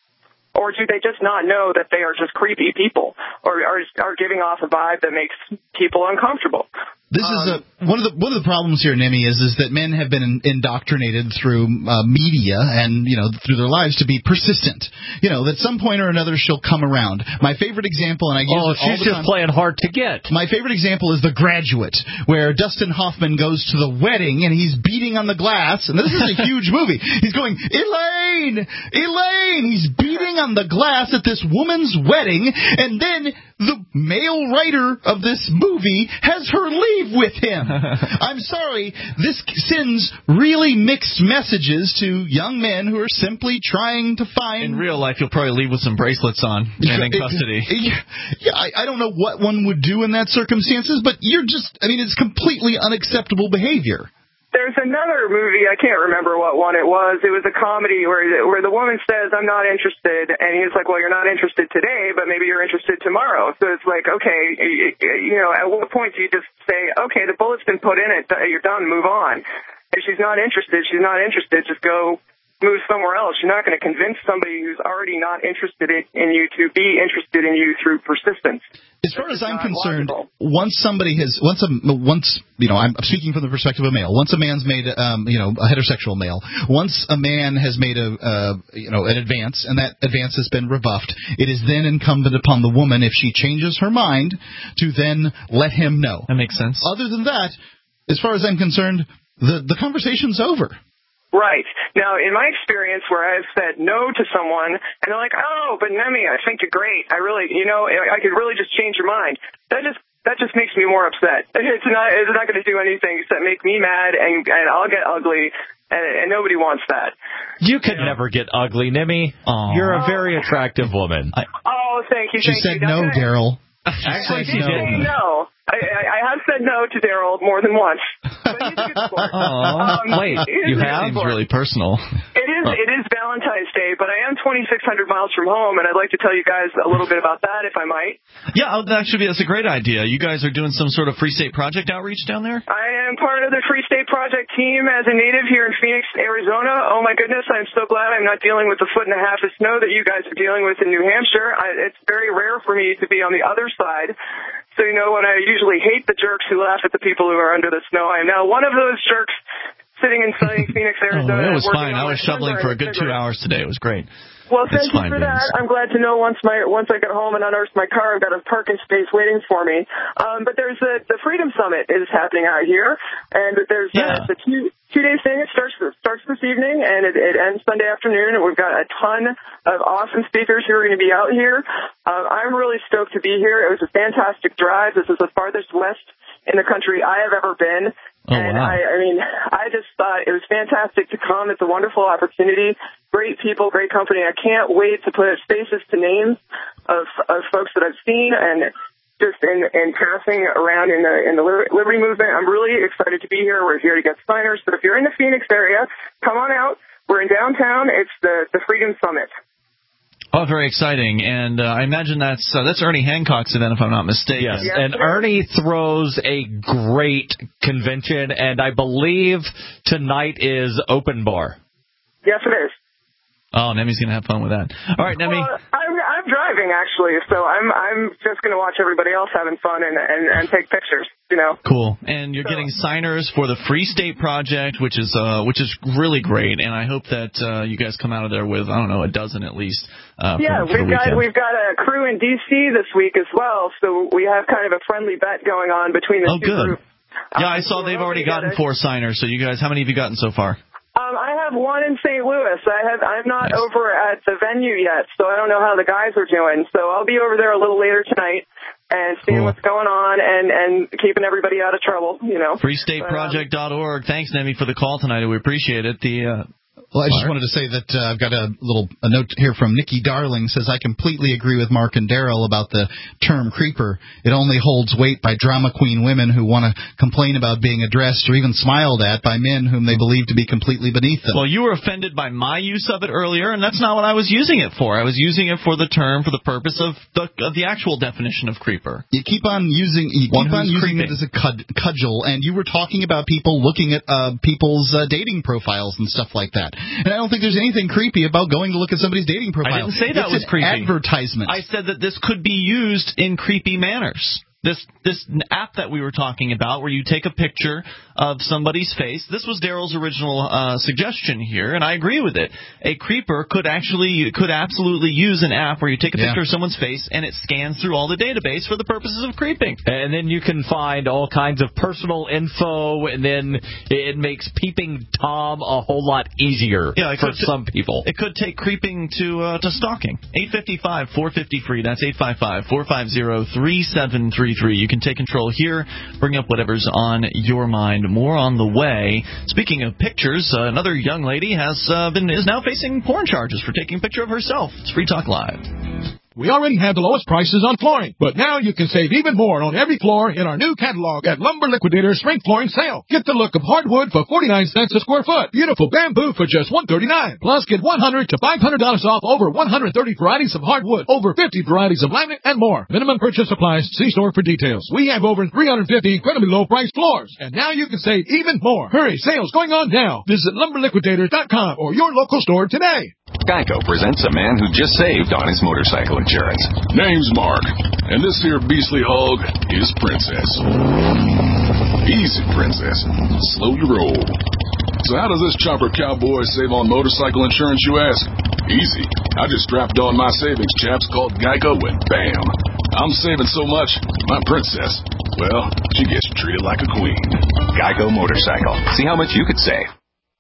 [SPEAKER 20] Or do they just not know that they are just creepy people, or are giving off a vibe that makes people uncomfortable?
[SPEAKER 3] This is one of the problems here, Nimmy, is that men have been indoctrinated through media and through their lives to be persistent. That at some point or another she'll come around. My favorite example, and I use it all
[SPEAKER 4] she's
[SPEAKER 3] the
[SPEAKER 4] just
[SPEAKER 3] time,
[SPEAKER 4] playing hard to get.
[SPEAKER 3] My favorite example is The Graduate, where Dustin Hoffman goes to the wedding and he's beating on the glass, and this is a huge movie. He's going, Elaine! He's beating on the glass at this woman's wedding, and then the male writer of this movie has her leave with him. I'm sorry, this sends really mixed messages to young men who are simply trying to find...
[SPEAKER 2] In real life, you'll probably leave with some bracelets on and in custody.
[SPEAKER 3] Yeah, I don't know what one would do in that circumstances, but it's completely unacceptable behavior.
[SPEAKER 20] There's another movie, I can't remember what one it was. It was a comedy where the woman says, I'm not interested, and he's like, well, you're not interested today, but maybe you're interested tomorrow. So it's like, okay, at what point do you just say, okay, the bullet's been put in it, you're done, move on. If she's not interested, just go move somewhere else. You're not going to convince somebody who's already not interested in you to be interested in you through persistence.
[SPEAKER 3] As far as I'm concerned, I'm speaking from the perspective of a male. Once a man's made, a heterosexual male, once a man has made an advance, and that advance has been rebuffed, it is then incumbent upon the woman, if she changes her mind, to then let him know.
[SPEAKER 2] That makes sense.
[SPEAKER 3] Other than that, as far as I'm concerned, the conversation's over.
[SPEAKER 20] Right. Now, in my experience where I've said no to someone, and they're like, oh, but Nemi, I think you're great. I really, I could really just change your mind. That just makes me more upset. It's not going to do anything except make me mad, and I'll get ugly, and nobody wants that.
[SPEAKER 4] You could never get ugly, Nemi. You're a very attractive woman.
[SPEAKER 20] Thank you.
[SPEAKER 3] She said no, Daryl.
[SPEAKER 20] Actually, she did no. I have said no to Daryl more than once, but he's a good sport.
[SPEAKER 2] Wait, you have? Seems really personal.
[SPEAKER 20] It is Valentine's Day, but I am 2,600 miles from home, and I'd like to tell you guys a little bit about that, if I might.
[SPEAKER 2] Yeah, that's a great idea. You guys are doing some sort of Free State Project outreach down there?
[SPEAKER 20] I am part of the Free State Project team as a native here in Phoenix, Arizona. Oh, my goodness, I'm so glad I'm not dealing with the 1.5 feet of snow that you guys are dealing with in New Hampshire. It's very rare for me to be on the other side. So, when I usually hate the jerks who laugh at the people who are under the snow, I am now one of those jerks sitting in sunny Phoenix, Arizona.
[SPEAKER 2] It was fine. I was shoveling for a good 2 hours today. It was great.
[SPEAKER 20] Well, thank you for that. I'm glad to know once I get home and unearth my car, I've got a parking space waiting for me. But there's the Freedom Summit is happening out here, and there's the two-day thing. It starts this evening, and it ends Sunday afternoon, and we've got a ton of awesome speakers who are going to be out here. I'm really stoked to be here. It was a fantastic drive. This is the farthest west in the country I have ever been.
[SPEAKER 2] Oh,
[SPEAKER 20] and
[SPEAKER 2] wow.
[SPEAKER 20] I just thought it was fantastic to come. It's a wonderful opportunity. Great people, great company. I can't wait to put faces to names of folks that I've seen and just in passing around in the Liberty Movement. I'm really excited to be here. We're here to get signers. So if you're in the Phoenix area, come on out. We're in downtown. It's the Freedom Summit.
[SPEAKER 2] Oh, very exciting. And I imagine that's Ernie Hancock's event, if I'm not mistaken.
[SPEAKER 4] Yes, and Ernie throws a great convention, and I believe tonight is open bar.
[SPEAKER 20] Yes, it is.
[SPEAKER 2] Oh, Nemi's going to have fun with that. All right, Nemi.
[SPEAKER 20] Well, I'm driving, actually, so I'm just going to watch everybody else having fun and take pictures, you know.
[SPEAKER 2] Cool. And you're getting signers for the Free State Project, which is really great. And I hope that you guys come out of there with, I don't know, a dozen at least.
[SPEAKER 20] We've got a crew in D.C. this week as well, so we have kind of a friendly bet going on between the two groups.
[SPEAKER 2] Yeah, I saw they've already gotten 4 signers. So you guys, how many have you gotten so far?
[SPEAKER 20] I have one in St. Louis. I'm not over at the venue yet, so I don't know how the guys are doing. So I'll be over there a little later tonight and seeing what's going on and keeping everybody out of trouble, you know.
[SPEAKER 2] FreeStateProject.org. Thanks, Nemi, for the call tonight. We appreciate it.
[SPEAKER 3] Well, I just wanted to say that I've got a note here from Nikki Darling. Says, I completely agree with Mark and Daryl about the term creeper. It only holds weight by drama queen women who want to complain about being addressed or even smiled at by men whom they believe to be completely beneath them.
[SPEAKER 2] Well, you were offended by my use of it earlier, and that's not what I was using it for. I was using it for the purpose of the actual definition of creeper.
[SPEAKER 3] You keep on using it as a cudgel, and you were talking about people looking at people's dating profiles and stuff like that. And I don't think there's anything creepy about going to look at somebody's dating profile.
[SPEAKER 2] I didn't say that was creepy.
[SPEAKER 3] It's an advertisement.
[SPEAKER 2] I said that this could be used in creepy manners. This app that we were talking about, where you take a picture of somebody's face. This was Daryl's original suggestion here, and I agree with it. A creeper could absolutely use an app where you take a picture of someone's face and it scans through all the database for the purposes of creeping.
[SPEAKER 4] And then you can find all kinds of personal info, and then it makes peeping Tom a whole lot easier for some people.
[SPEAKER 2] It could take creeping to stalking. 855-450-FREE. That's 855-450-3733. You can take control here, bring up whatever's on your mind. More on the way. Speaking of pictures, another young lady is now facing porn charges for taking a picture of herself. It's Free Talk Live.
[SPEAKER 21] We already have the lowest prices on flooring, but now you can save even more on every floor in our new catalog at Lumber Liquidator's Spring Flooring Sale. Get the look of hardwood for 49 cents a square foot. Beautiful bamboo for just $139. Plus, get $100 to $500 off over 130 varieties of hardwood, over 50 varieties of laminate, and more. Minimum purchase applies. See store for details. We have over 350 incredibly low-priced floors, and now you can save even more. Hurry, sales going on now. Visit LumberLiquidator.com or your local store today.
[SPEAKER 22] Geico presents a man who just saved on his motorcycle insurance.
[SPEAKER 12] Name's Mark, and this here beastly hog is Princess. Easy, Princess. Slow your roll. So how does this chopper cowboy save on motorcycle insurance, you ask? Easy. I just strapped on my savings chaps called Geico and bam! I'm saving so much, my Princess, well, she gets treated like a queen.
[SPEAKER 22] Geico Motorcycle. See how much you could save.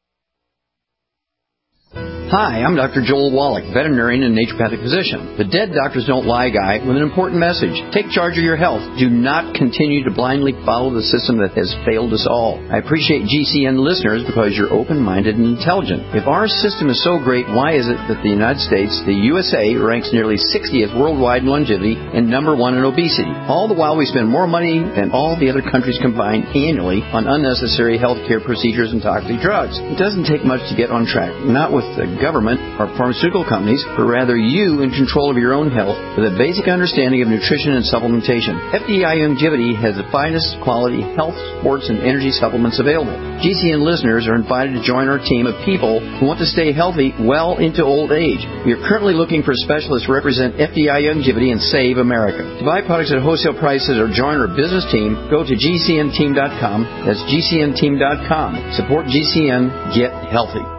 [SPEAKER 23] Hi, I'm Dr. Joel Wallach, veterinarian and naturopathic physician. The Dead Doctors Don't Lie guy with an important message. Take charge of your health. Do not continue to blindly follow the system that has failed us all. I appreciate GCN listeners because you're open-minded and intelligent. If our system is so great, why is it that the United States, the USA, ranks nearly 60th worldwide in longevity and number 1 in obesity? All the while we spend more money than all the other countries combined annually on unnecessary health care procedures and toxic drugs. It doesn't take much to get on track, not with the government or pharmaceutical companies, but rather you in control of your own health with a basic understanding of nutrition and supplementation. FDI Longevity has the finest quality health, sports, and energy supplements available. GCN listeners are invited to join our team of people who want to stay healthy well into old age. We are currently looking for specialists to represent FDI Longevity and Save America. To buy products at wholesale prices or join our business team, go to GCNteam.com. That's GCNteam.com. Support GCN. Get healthy.